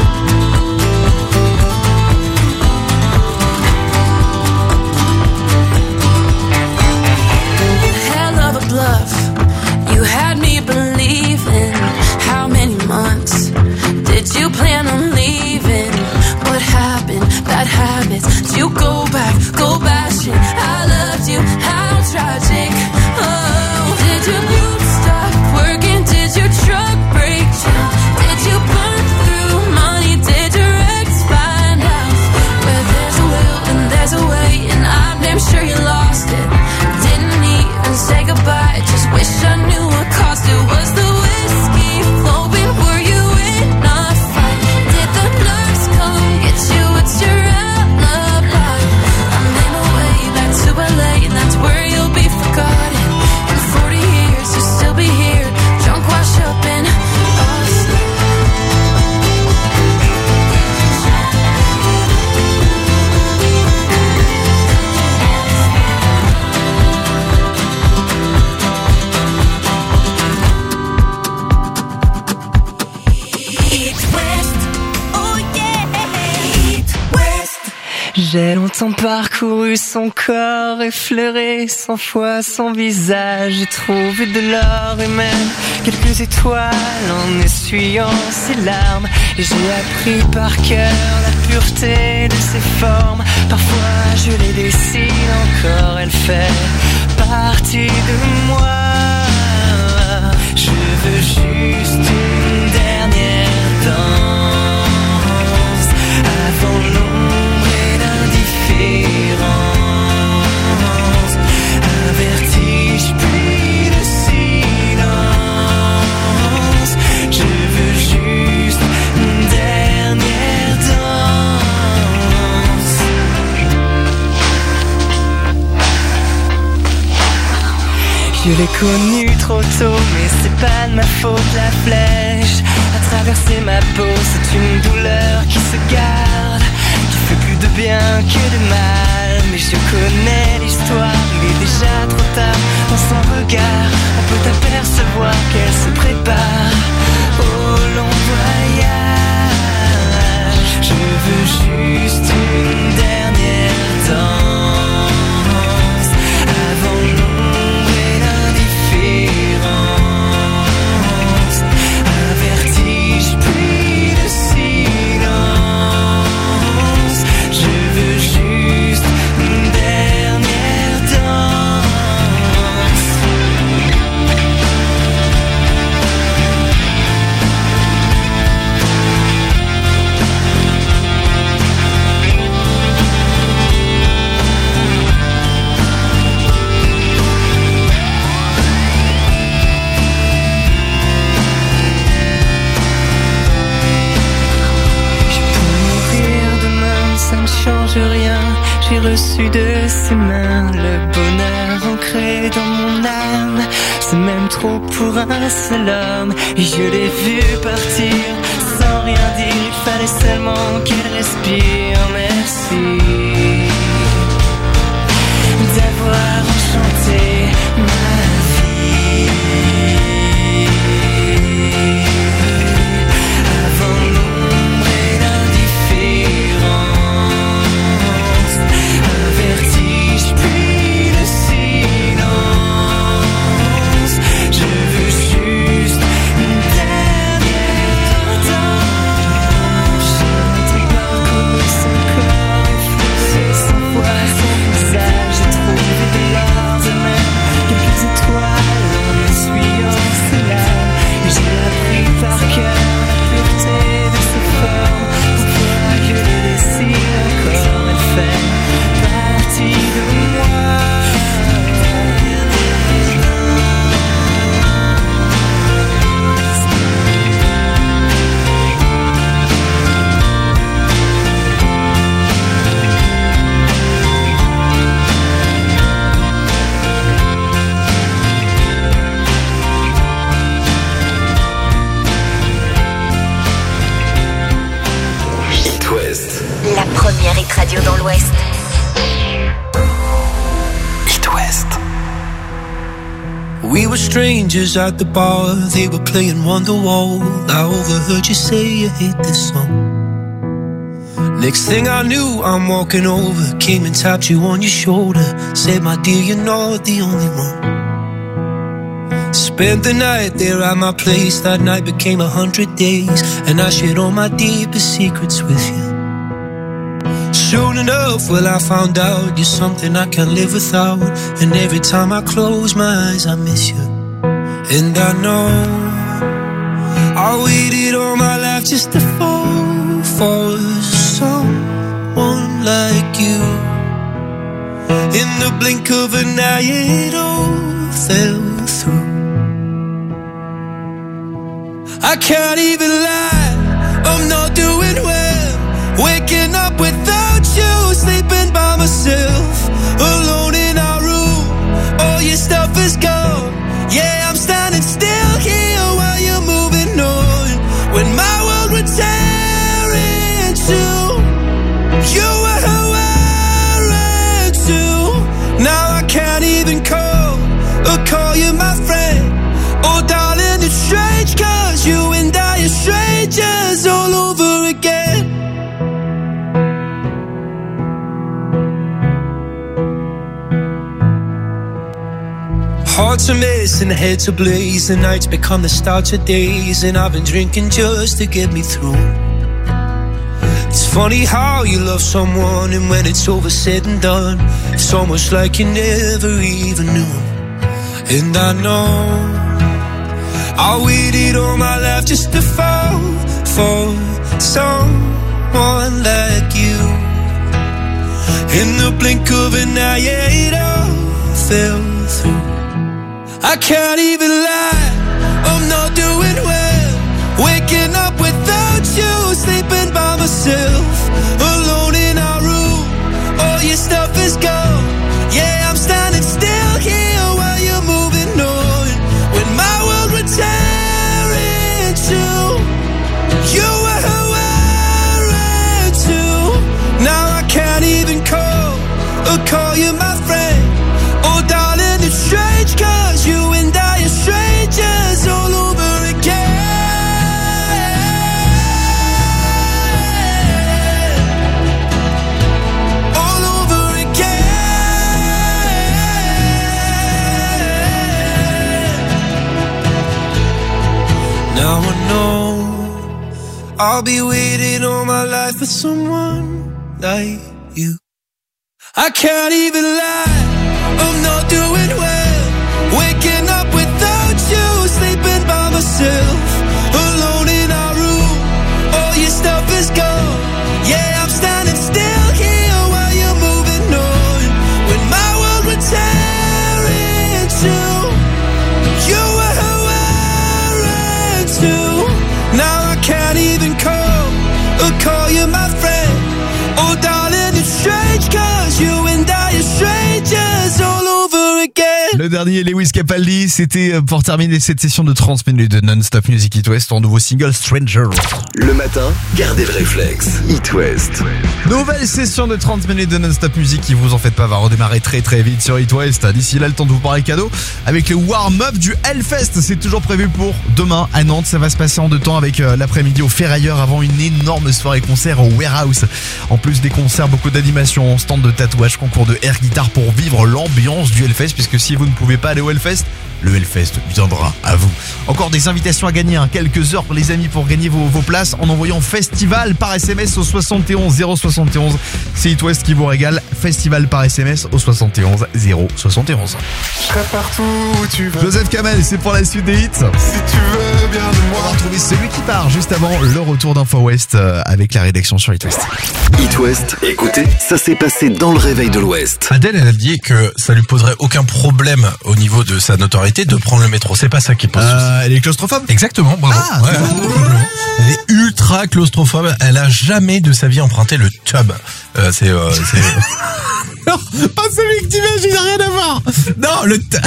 Hell of a bluff, you had me believing. How many months did you plan on leaving? What happened? Bad habits. Did you go back, go bashing? I loved you, how tragic. Oh, did your boots stop working? Did your truck break down? Did you burn through money? Did your ex find out? Where there's a will and there's a way, and I'm damn sure you lost it. Didn't even say goodbye, just wish I knew what caused it. Was the whiskey flowing? Were you in a fight? Did the nurse come get you? What's your alibi? I made my way back to L A and that's where you'll be forgotten. In forty years you'll still be here, drunk wash up in Austin. J'ai longtemps parcouru son corps, effleuré cent fois son visage. J'ai trouvé de l'or et même quelques étoiles en essuyant ses larmes. Et j'ai appris par cœur la pureté de ses formes. Parfois je les dessine encore, elle fait partie de moi. Je veux juste une dernière danse avant l'ombre et l'indifférence. Un vertige puis le silence. Je veux juste une dernière danse. Je l'ai connu trop tôt, mais c'est pas de ma faute. La flèche a traversé ma peau, c'est une douleur qui se garde, qui fait plus de bien que de mal. Mais je connais l'histoire, il est déjà trop tard. Dans son regard, on peut apercevoir qu'elle se prépare au long voyage. Je veux juste une dernière danse avant l'ombre et l'indifférence. Un vertige puis le silence. Je veux juste une dernière danse. Ça ne change rien, j'ai reçu de ses mains le bonheur ancré dans mon âme. C'est même trop pour un seul homme. Et je l'ai vu partir sans rien dire, il fallait seulement qu'elle respire. Merci d'avoir enchanté ma vie. Avant l'ombre et l'indifférence. Un vertige puis le silence. Je veux juste une dernière danse. Ton parcours, son corps effleuré, sans voix, sans visage. J'ai trouvé de l'or de mer, quelques étoiles en essuyant ses larmes. Et j'ai appris par cœur la pureté de ses formes. Pour voir que le désir encore elle fait partie de moi. It West. La première hit radio dans l'Ouest. It West. We were strangers at the bar, they were playing Wonderwall. I overheard you say you hate this song. Next thing I knew, I'm walking over, came and tapped you on your shoulder. Said, my dear, you're not the only one. Spent the night there at my place, that night became a hundred days. And I shared all my deepest secrets with you. Soon enough, well, I found out you're something I can't live without. And every time I close my eyes, I miss you. And I know I waited all my life just to fall for someone like you. In the blink of an eye, it all fell through. I can't even lie, I'm not doing well. Waking up without you, sleeping by myself, alone in our room. All your stuff is gone. Yeah, I'm standing still here while you're moving on. When my world would tear in two, you were wearing two. Now I can't even call or call you my friend. Oh darling, it's strange, cause you and I are strangers all over again. Hearts are missing, heads ablaze. The nights become the start of days, and I've been drinking just to get me through. It's Funny how you love someone and when it's over said and done, it's almost like you never even knew. And I know I waited all my life just to fall for someone like you. In the blink of an eye, yeah, it all fell through. I can't even lie, I'm not doing well. Waking up without you, sleeping by myself, alone in our room, all your stuff is gone. Yeah, I'm standing still here while you're moving on. When my world would tear in two, you were wearing two. Now I can't even call or call you my friend. Oh darling, it's strange cause you and I are strangers all over again. All over again. Now I know I'll be waiting all my life for someone like you. I can't even lie, I'm not doing well. Waking up without you, sleeping by myself, alone in our room, all your stuff is gone. Yeah, I'm standing still here while you're moving on. When my world would tear in two, you were wearing two. Now I can't even call or call you my friend. Oh darling, it's strange cause you and I are strangers all over again. Le dernier Lewis Capaldi, c'était pour terminer cette session de trente minutes de non-stop Music It West, ton nouveau single Stranger. Le matin, gardez le réflexe. It West. Nouvelle session de trente minutes de non-stop musique qui, vous en faites pas, va redémarrer très très vite sur It West. D'ici là, le temps de vous parler cadeau avec le warm-up du Hellfest. C'est toujours prévu pour demain à Nantes. Ça va se passer en deux temps avec euh, l'après-midi au Ferrailleur avant une énorme soirée concert au Warehouse. En plus des concerts, beaucoup d'animations, stand de tatouage, concours de air guitare pour vivre l'ambiance du Hellfest, puisque si vous ne pouvez pas aller au Hellfest, le Hellfest viendra à vous. Encore des invitations à gagner, hein. Quelques heures les amis pour gagner vos, vos places en envoyant Festival par S M S au soixante et onze zéro soixante et onze. C'est It West qui vous régale. Festival par S M S au soixante et onze zéro soixante et onze. Je serai partout où tu veux. Joseph Kamel, c'est pour la suite des hits. Si tu veux bien de moi. On va retrouver celui qui part juste avant le retour d'Info West euh, avec la rédaction sur It West. It West, écoutez, ça s'est passé dans le réveil de l'Ouest. Adèle, elle a dit que ça lui poserait aucun problème au niveau de sa notoriété de prendre le métro. C'est pas ça qui pose euh, souci. Elle est claustrophobe. Exactement, bravo. Ah, ouais, elle est ultra claustrophobe. Elle a jamais de sa vie emprunté le tube. Euh, c'est, euh, c'est... Non, pas celui que tu imagines, il n'a rien à voir. Non, le t...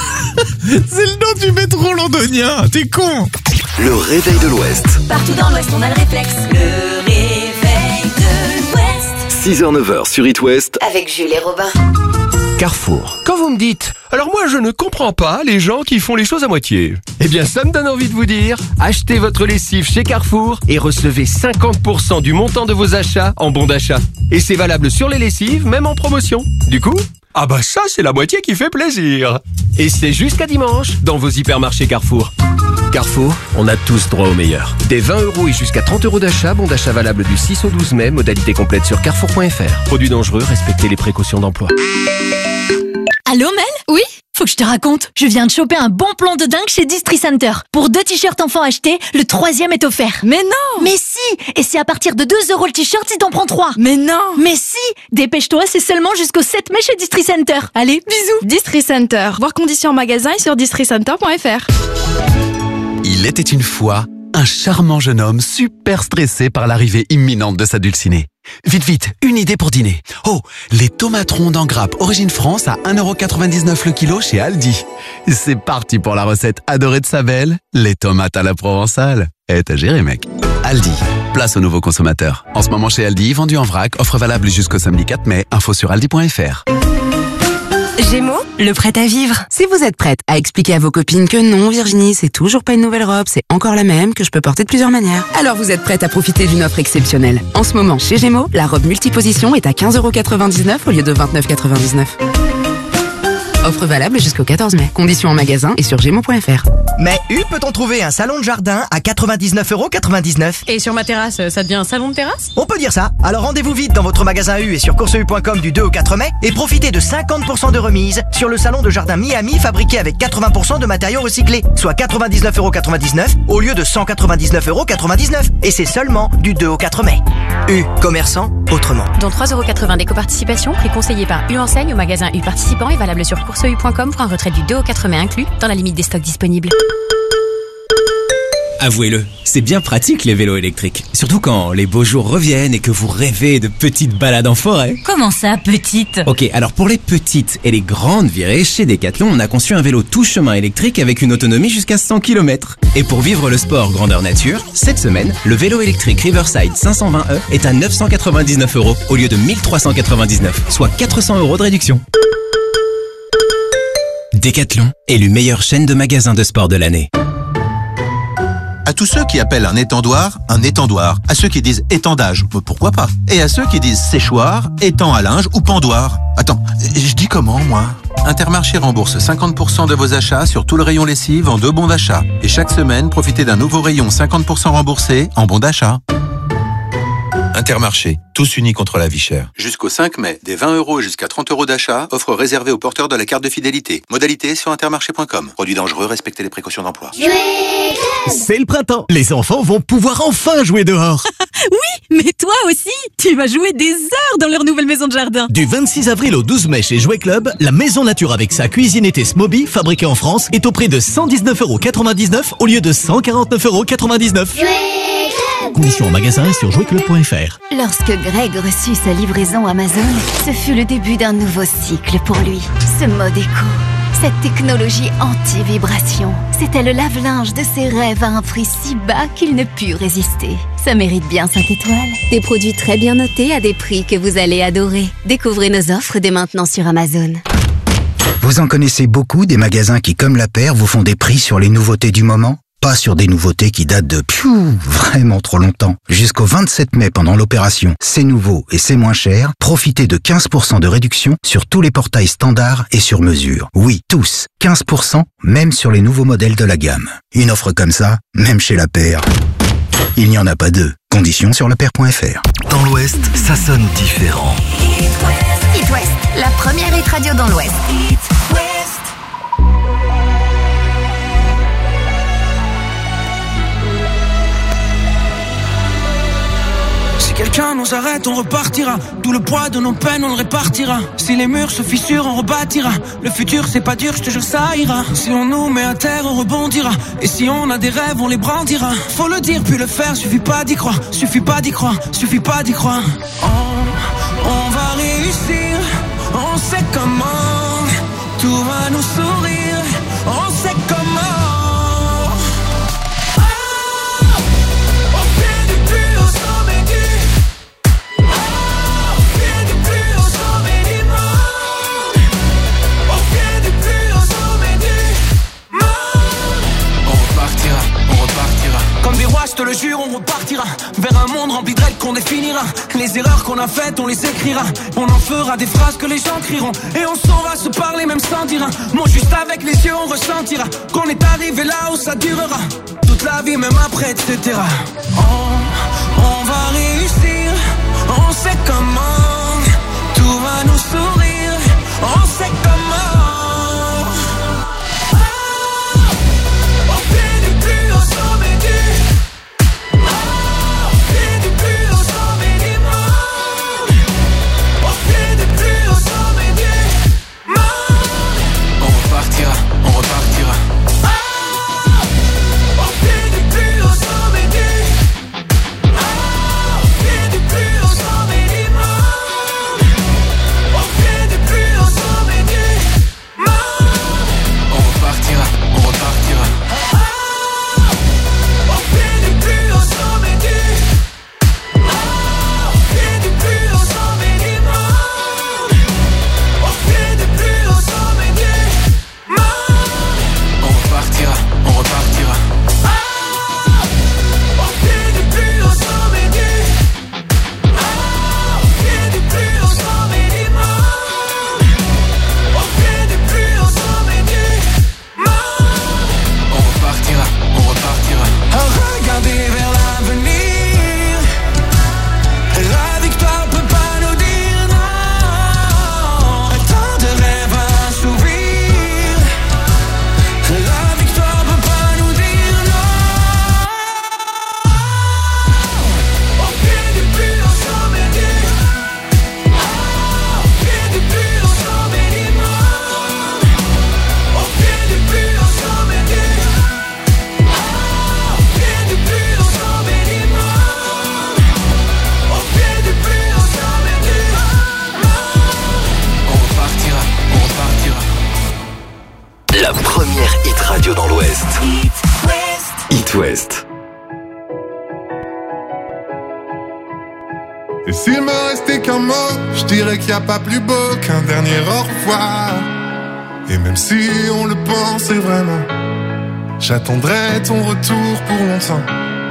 c'est le nom du métro londonien. T'es con. Le réveil de l'Ouest. Partout dans l'Ouest, on a le réflexe. Le réveil de l'Ouest. six heures neuf heures sur It West. Avec Jules et Robin. Carrefour. Quand vous me dites, alors moi je ne comprends pas les gens qui font les choses à moitié. Eh bien ça me donne envie de vous dire, achetez votre lessive chez Carrefour et recevez cinquante pour cent du montant de vos achats en bon d'achat. Et c'est valable sur les lessives, même en promotion. Du coup, ah bah ça c'est la moitié qui fait plaisir. Et c'est jusqu'à dimanche dans vos hypermarchés Carrefour. Carrefour, on a tous droit au meilleur. Des vingt euros et jusqu'à trente euros d'achat, bon d'achat valable du six au douze mai, modalité complète sur carrefour point f r. Produits dangereux, respectez les précautions d'emploi. Allô Mel ? Oui ? Faut que je te raconte. Je viens de choper un bon plan de dingue chez Distri Center. Pour deux t-shirts enfants achetés, le troisième est offert. Mais non ! Mais si ! Et c'est à partir de deux euros le t-shirt si t'en prends trois. Mais non ! Mais si ! Dépêche-toi, c'est seulement jusqu'au sept mai chez Distri Center. Allez, bisous ! Distri Center. Voir conditions en magasin et sur distri center point f r. Il était une fois un charmant jeune homme super stressé par l'arrivée imminente de sa dulcinée. Vite, vite, une idée pour dîner. Oh, les tomates rondes en grappe origine France à un euro quatre-vingt-dix-neuf le kilo chez Aldi. C'est parti pour la recette adorée de sa belle, les tomates à la provençale. Eh, t'as géré, mec. Aldi, place aux nouveaux consommateurs. En ce moment chez Aldi, vendu en vrac, offre valable jusqu'au samedi quatre mai. Info sur aldi point f r. Gémeaux, le prêt à vivre. Si vous êtes prête à expliquer à vos copines que non, Virginie, c'est toujours pas une nouvelle robe, c'est encore la même, que je peux porter de plusieurs manières, alors vous êtes prête à profiter d'une offre exceptionnelle. En ce moment, chez Gémeaux, la robe multiposition est à quinze euros quatre-vingt-dix-neuf au lieu de vingt-neuf euros quatre-vingt-dix-neuf. Offre valable jusqu'au quatorze mai. Conditions en magasin et sur gémeaux point f r. Mais U peut-on trouver un salon de jardin à quatre-vingt-dix-neuf euros quatre-vingt-dix-neuf. Et sur ma terrasse, ça devient un salon de terrasse? On peut dire ça. Alors rendez-vous vite dans votre magasin U et sur course u point com du deux au quatre mai et profitez de cinquante pour cent de remise sur le salon de jardin Miami fabriqué avec quatre-vingts pour cent de matériaux recyclés, soit quatre-vingt-dix-neuf euros quatre-vingt-dix-neuf au lieu de cent quatre-vingt-dix-neuf euros quatre-vingt-dix-neuf. Et c'est seulement du deux au quatre mai. U, commerçant autrement. Dont trois euros quatre-vingts d'éco-participation, prix conseillé par U Enseigne au magasin U participant et valable sur course u point com pour un retrait du deux au quatre mai inclus dans la limite des stocks disponibles. Avouez-le, c'est bien pratique les vélos électriques. Surtout quand les beaux jours reviennent et que vous rêvez de petites balades en forêt. Comment ça, petite? Ok, alors pour les petites et les grandes virées, chez Decathlon, on a conçu un vélo tout chemin électrique avec une autonomie jusqu'à cent kilomètres. Et pour vivre le sport grandeur nature, cette semaine, le vélo électrique Riverside cinq cent vingt E est à neuf cent quatre-vingt-dix-neuf euros au lieu de mille trois cent quatre-vingt-dix-neuf, soit quatre cents euros de réduction. Decathlon, élu meilleure chaîne de magasins de sport de l'année. À tous ceux qui appellent un étendoir, un étendoir. À ceux qui disent étendage, pourquoi pas. Et à ceux qui disent séchoir, étang à linge ou pendoir. Attends, je dis comment, moi? Intermarché rembourse cinquante pour cent de vos achats sur tout le rayon lessive en deux bons d'achat. Et chaque semaine, profitez d'un nouveau rayon cinquante pour cent remboursé en bons d'achat. Intermarché, tous unis contre la vie chère. Jusqu'au cinq mai, des vingt euros jusqu'à trente euros d'achat, offre réservée aux porteurs de la carte de fidélité. Modalité sur intermarché point com. Produit dangereux, respectez les précautions d'emploi. C'est le printemps. Les enfants vont pouvoir enfin jouer dehors. Oui, mais toi aussi, tu vas jouer des heures dans leur nouvelle maison de jardin. Du vingt-six avril au douze mai chez Jouet Club, la maison nature avec sa cuisine été Smoby, fabriquée en France, est au prix de cent dix-neuf euros quatre-vingt-dix-neuf au lieu de cent quarante-neuf euros quatre-vingt-dix-neuf. Conditions en magasin et sur jouet club point f r. Lorsque Greg reçut sa livraison Amazon, ce fut le début d'un nouveau cycle pour lui. Ce mode éco, cette technologie anti-vibration, c'était le lave-linge de ses rêves à un prix si bas qu'il ne put résister. Ça mérite bien cinq étoiles. Des produits très bien notés à des prix que vous allez adorer. Découvrez nos offres dès maintenant sur Amazon. Vous en connaissez beaucoup des magasins qui, comme la paire, vous font des prix sur les nouveautés du moment? Pas sur des nouveautés qui datent de piou, vraiment trop longtemps. Jusqu'au vingt-sept mai pendant l'opération C'est nouveau et c'est moins cher, profitez de quinze pour cent de réduction sur tous les portails standards et sur mesure. Oui, tous, quinze pour cent, même sur les nouveaux modèles de la gamme. Une offre comme ça, même chez la paire, il n'y en a pas deux. Conditions sur la paire point f r. Dans l'Ouest, ça sonne différent. It West, la première hit radio dans l'Ouest. Si quelqu'un nous arrête, on repartira. Tout le poids de nos peines, on le répartira. Si les murs se fissurent, on rebâtira. Le futur, c'est pas dur, je te jure, ça ira. Si on nous met à terre, on rebondira. Et si on a des rêves, on les brandira. Faut le dire, puis le faire, suffit pas d'y croire. Suffit pas d'y croire, suffit pas d'y croire. On, on va réussir, on sait comment. Tout va nous sourire, on sait comment. Je te le jure, on repartira vers un monde rempli de règles qu'on définira. Les erreurs qu'on a faites, on les écrira. On en fera des phrases que les gens crieront. Et on saura se parler même sans dire un mot. Juste avec les yeux, on ressentira qu'on est arrivé là où ça durera toute la vie, même après, et cetera. On, on va réussir, on sait comment. Tout va nous sourire, on sait comment. It West. Et s'il me restait qu'un mot, je dirais qu'il n'y a pas plus beau qu'un dernier au revoir. Et même si on le pensait vraiment, j'attendrai ton retour pour longtemps.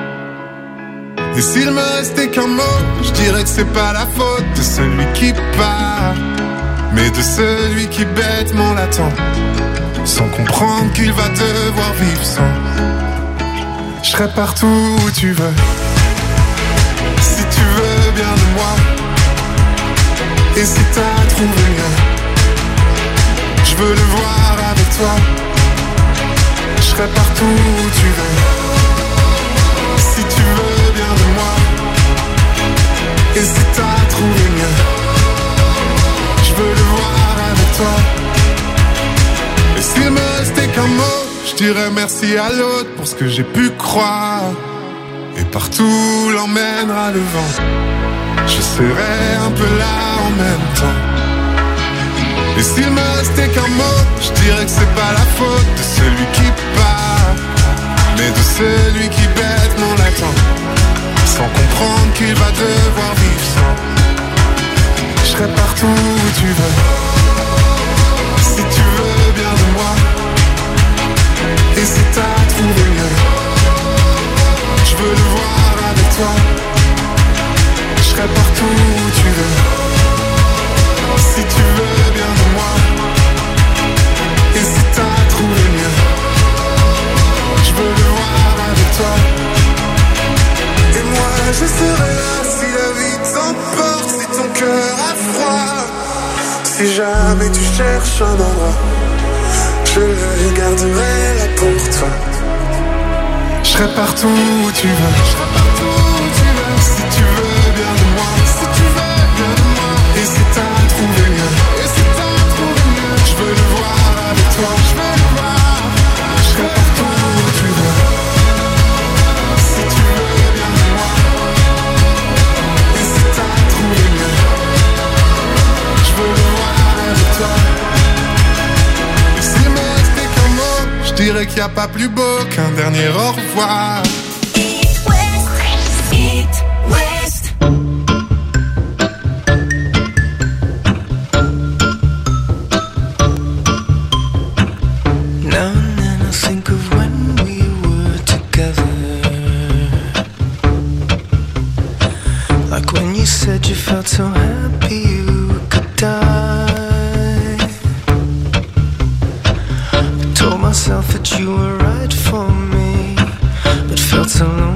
Et s'il me restait qu'un mot, je dirais que c'est pas la faute de celui qui part, mais de celui qui bêtement l'attend, sans comprendre qu'il va devoir vivre sans. Je serai partout où tu veux, si tu veux bien de moi. Et si t'as trouvé mieux, je veux le voir avec toi. Je serai partout où tu veux, si tu veux bien de moi. Et si t'as trouvé mieux, je veux le voir avec toi. Et s'il me restait qu'un mot, je dirais merci à l'autre pour ce que j'ai pu croire. Et partout l'emmènera le vent, je serai un peu là en même temps. Et s'il me restait qu'un mot, je dirais que c'est pas la faute de celui qui part, mais de celui qui bêtement l'attend, sans comprendre qu'il va devoir vivre sans. Je serai partout où tu veux, si tu veux bien de moi. Et si t'as trouvé mieux, je veux le voir avec toi. Je serai partout où tu veux, si tu veux bien de moi. Et si t'as trouvé mieux, je veux le voir avec toi. Et moi je serai là si la vie t'emporte, si ton cœur a froid. Si jamais tu cherches un endroit, je le garderai là pour toi. Je serai partout où tu veux, je serai partout où tu veux. Si tu veux bien de moi, si tu veux bien de moi. Et si t'as trouvé mieux, et si t'as trouvé mieux, je veux le voir avec toi, je veux le voir. Je serai partout où tu veux, si tu veux bien de moi. Et si t'as trouvé mieux, je veux le voir avec toi. Et s'il me restait qu'un mot, je dirais qu'il n'y a pas plus beau qu'un dernier au revoir. It West, It West. Now and then I think of when we were together, like when you said you felt so happy you could die. I told myself that you were right for me, but felt so lonely